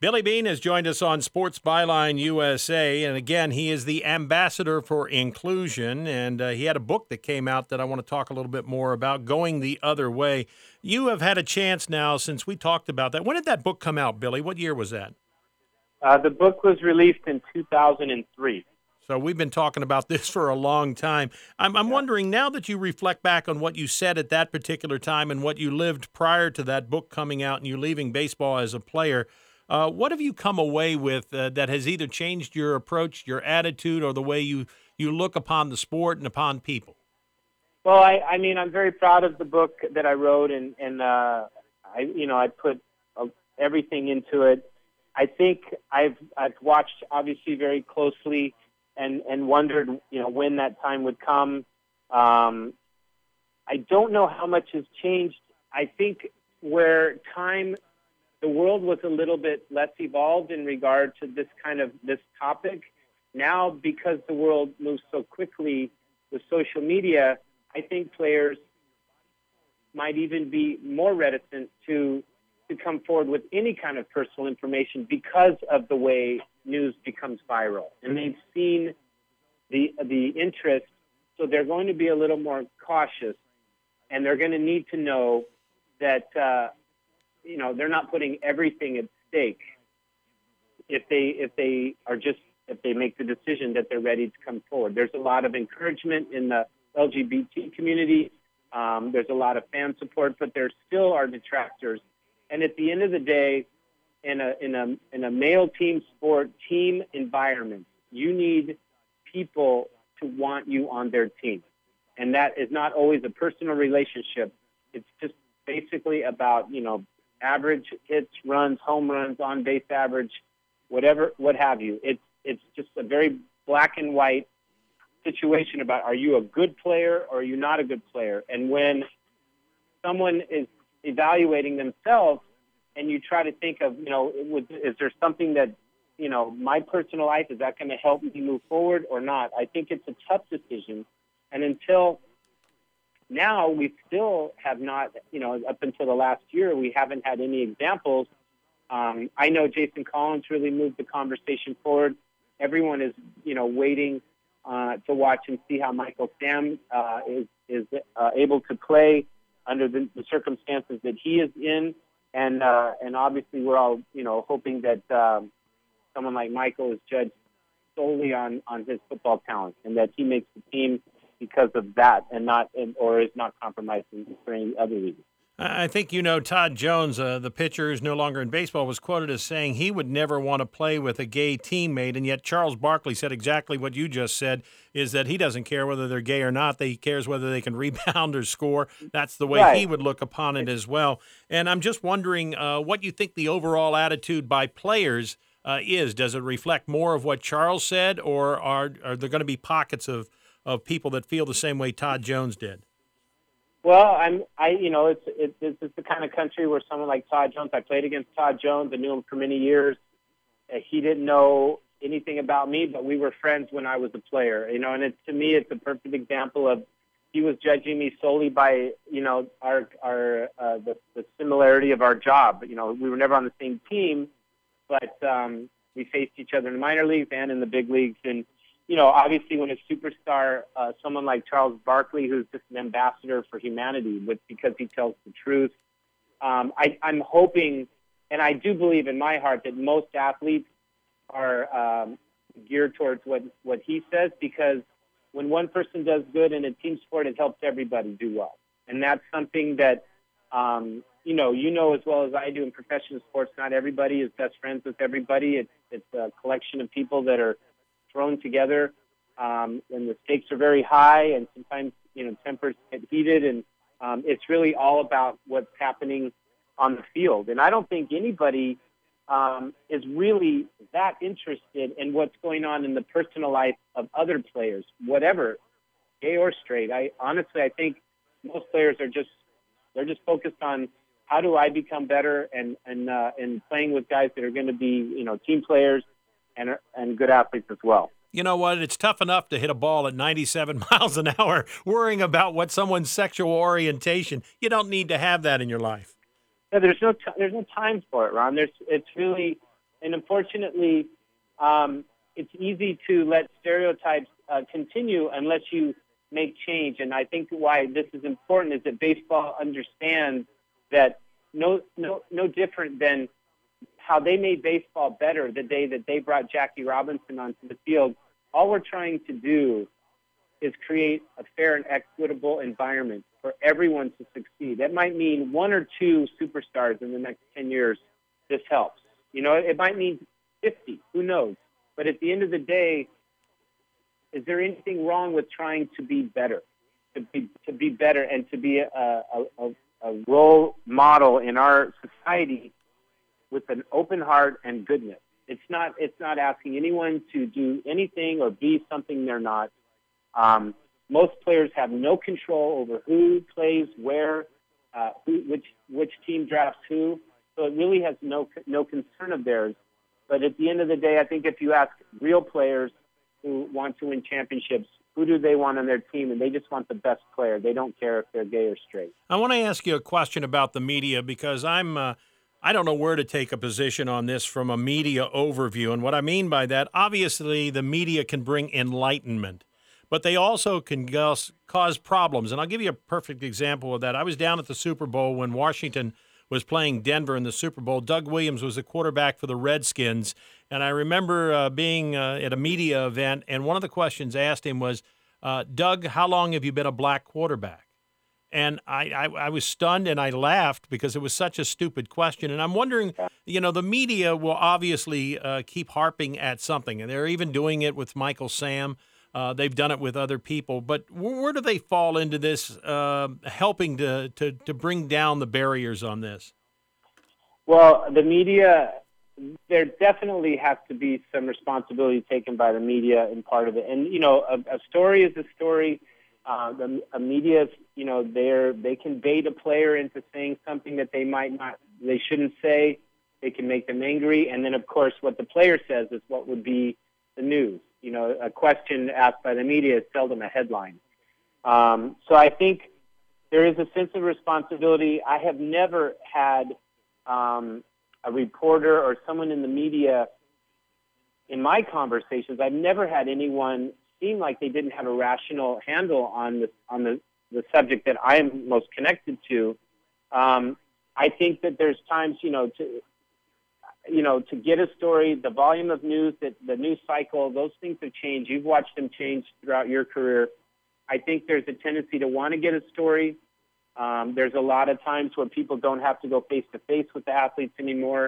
Billy Beane has joined us on Sports Byline USA, and again, he is the ambassador for inclusion, and he had a book that came out that I want to talk a little bit more about, Going the Other Way. You have had a chance now since we talked about that. When did that book come out, Billy? What year was that? The book was released in 2003. So we've been talking about this for a long time. I'm wondering, now that you reflect back on what you said at that particular time and what you lived prior to that book coming out and you leaving baseball as a player, what have you come away with that has either changed your approach, your attitude, or the way you look upon the sport and upon people? Well, I mean, I'm very proud of the book that I wrote, and I put everything into it. I think I've watched obviously very closely and wondered, when that time would come. I don't know how much has changed. I think the world was a little bit less evolved in regard to this topic. Now, because the world moves so quickly with social media, I think players might even be more reticent to come forward with any kind of personal information because of the way news becomes viral. And they've seen the interest, so they're going to be a little more cautious, and they're going to need to know that they're not putting everything at stake if they make the decision that they're ready to come forward. There's a lot of encouragement in the LGBT community. There's a lot of fan support, but there still are detractors. And at the end of the day, in a male team sport, team environment, you need people to want you on their team. And that is not always a personal relationship. It's just basically about, average hits, runs, home runs, on base average, what have you. It's just a very black and white situation about, are you a good player or are you not a good player? And when someone is evaluating themselves and you try to think of, is there something that, my personal life, is that going to help me move forward or not? I think it's a tough decision. And until now, we still have not, up until the last year, we haven't had any examples. I know Jason Collins really moved the conversation forward. Everyone is, waiting to watch and see how Michael Sam is able to play under the circumstances that he is in. And obviously we're all, hoping that someone like Michael is judged solely on his football talent and that he makes the team because of that or is not compromising for any other reason. I think Todd Jones, the pitcher who's no longer in baseball, was quoted as saying he would never want to play with a gay teammate, and yet Charles Barkley said exactly what you just said, is that he doesn't care whether they're gay or not. He cares whether they can rebound or score. That's the way Right. he would look upon it as well. And I'm just wondering what you think the overall attitude by players is. Does it reflect more of what Charles said, or are there going to be pockets of people that feel the same way Todd Jones did? Well, it's the kind of country where someone like Todd Jones, I played against Todd Jones. I knew him for many years. He didn't know anything about me, but we were friends when I was a player, and to me, it's a perfect example of he was judging me solely by, the similarity of our job. We were never on the same team, but we faced each other in the minor leagues and in the big leagues. And, obviously when a superstar, someone like Charles Barkley, who's just an ambassador for humanity because he tells the truth, I'm hoping, and I do believe in my heart, that most athletes are geared towards what he says, because when one person does good in a team sport, it helps everybody do well. And that's something that, as well as I do in professional sports, not everybody is best friends with everybody. It's a collection of people that are thrown together, and the stakes are very high, and sometimes, tempers get heated, and it's really all about what's happening on the field. And I don't think anybody is really that interested in what's going on in the personal life of other players, whatever, gay or straight. I think most players are just focused on how do I become better and playing with guys that are going to be, team players and good athletes as well. You know what? It's tough enough to hit a ball at 97 miles an hour worrying about what someone's sexual orientation. You don't need to have that in your life. Yeah, there's no time for it, Ron. It's really, And unfortunately, it's easy to let stereotypes continue unless you make change. And I think why this is important is that baseball understands that no different than how they made baseball better the day that they brought Jackie Robinson onto the field. All we're trying to do is create a fair and equitable environment for everyone to succeed. That might mean 1 or 2 superstars in the next 10 years. This helps. You know, it might mean 50. Who knows? But at the end of the day, is there anything wrong with trying to be better, to be better, and to be a role model in our society with an open heart and goodness? It's not asking anyone to do anything or be something they're not. Most players have no control over who plays where, which team drafts who. So it really has no concern of theirs. But at the end of the day, I think if you ask real players who want to win championships, who do they want on their team? And they just want the best player. They don't care if they're gay or straight. I want to ask you a question about the media because I don't know where to take a position on this from a media overview. And what I mean by that, obviously the media can bring enlightenment, but they also can cause problems. And I'll give you a perfect example of that. I was down at the Super Bowl when Washington was playing Denver in the Super Bowl. Doug Williams was the quarterback for the Redskins, and I remember being at a media event, and one of the questions asked him was, Doug, how long have you been a black quarterback? And I was stunned, and I laughed because it was such a stupid question. And I'm wondering, you know, the media will obviously keep harping at something, and they're even doing it with Michael Sam. They've done it with other people. But where do they fall into this, helping to bring down the barriers on this? Well, the media, there definitely has to be some responsibility taken by the media in part of it. And, you know, a story is a story. The media, you know, they can bait a player into saying something that they shouldn't say. They can make them angry. And then, of course, what the player says is what would be the news. You know, a question asked by the media is seldom a headline. So I think there is a sense of responsibility. I have never had a reporter or someone in the media in my conversations. I've never had anyone seem like they didn't have a rational handle on the subject that I am most connected to. I think that there's times, to get a story, the volume of news, the news cycle, those things have changed. You've watched them change throughout your career. I think there's a tendency to want to get a story. There's a lot of times where people don't have to go face-to-face with the athletes anymore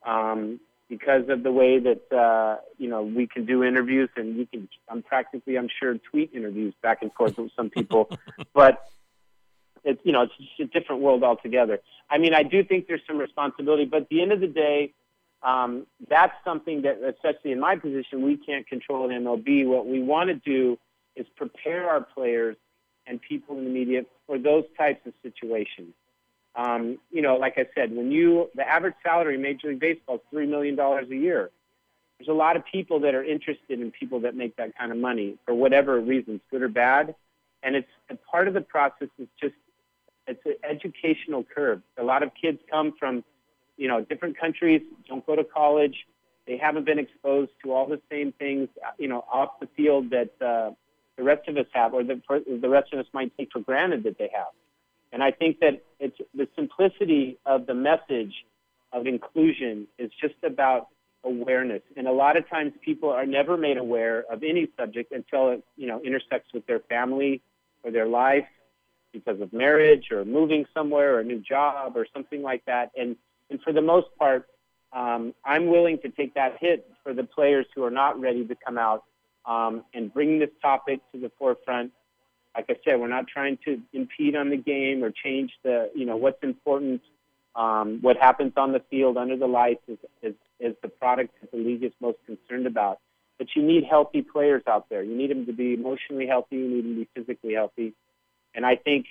because of the way that, we can do interviews, and you can, I'm sure, tweet interviews back and forth with some people. But it's just a different world altogether. I mean, I do think there's some responsibility, but at the end of the day, that's something that, especially in my position, we can't control in MLB. What we want to do is prepare our players and people in the media for those types of situations. Like I said, the average salary in Major League Baseball is $3 million a year. There's a lot of people that are interested in people that make that kind of money for whatever reasons, good or bad. And it's a part of the process is just, it's an educational curve. A lot of kids come from, different countries, don't go to college. They haven't been exposed to all the same things, off the field that the rest of us have, or the rest of us might take for granted that they have. And I think that it's the simplicity of the message of inclusion is just about awareness. And a lot of times people are never made aware of any subject until it, intersects with their family or their life because of marriage or moving somewhere or a new job or something like that. And for the most part, I'm willing to take that hit for the players who are not ready to come out and bring this topic to the forefront. Like I said, we're not trying to impede on the game or change what's important. What happens on the field under the lights is the product that the league is most concerned about. But you need healthy players out there. You need them to be emotionally healthy. You need them to be physically healthy. And I think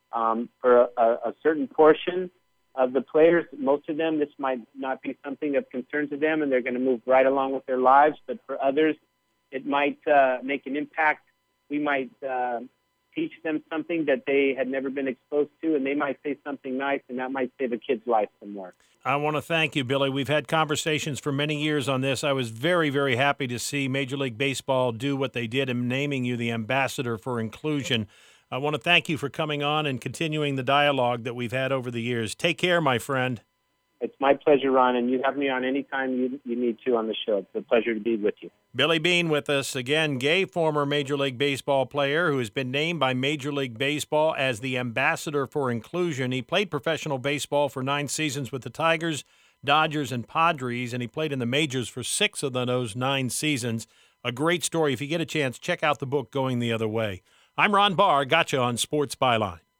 for a certain portion of the players, most of them, this might not be something of concern to them, and they're going to move right along with their lives. But for others, it might make an impact. We might teach them something that they had never been exposed to, and they might say something nice, and that might save a kid's life some more. I want to thank you, Billy. We've had conversations for many years on this. I was very, very happy to see Major League Baseball do what they did in naming you the ambassador for inclusion. I want to thank you for coming on and continuing the dialogue that we've had over the years. Take care, my friend. It's my pleasure, Ron, and you have me on any time you need to on the show. It's a pleasure to be with you. Billy Beane with us again, gay former Major League Baseball player who has been named by Major League Baseball as the ambassador for inclusion. He played professional baseball for 9 seasons with the Tigers, Dodgers, and Padres, and he played in the majors for 6 of those 9 seasons. A great story. If you get a chance, check out the book Going the Other Way. I'm Ron Barr. Gotcha on Sports Byline.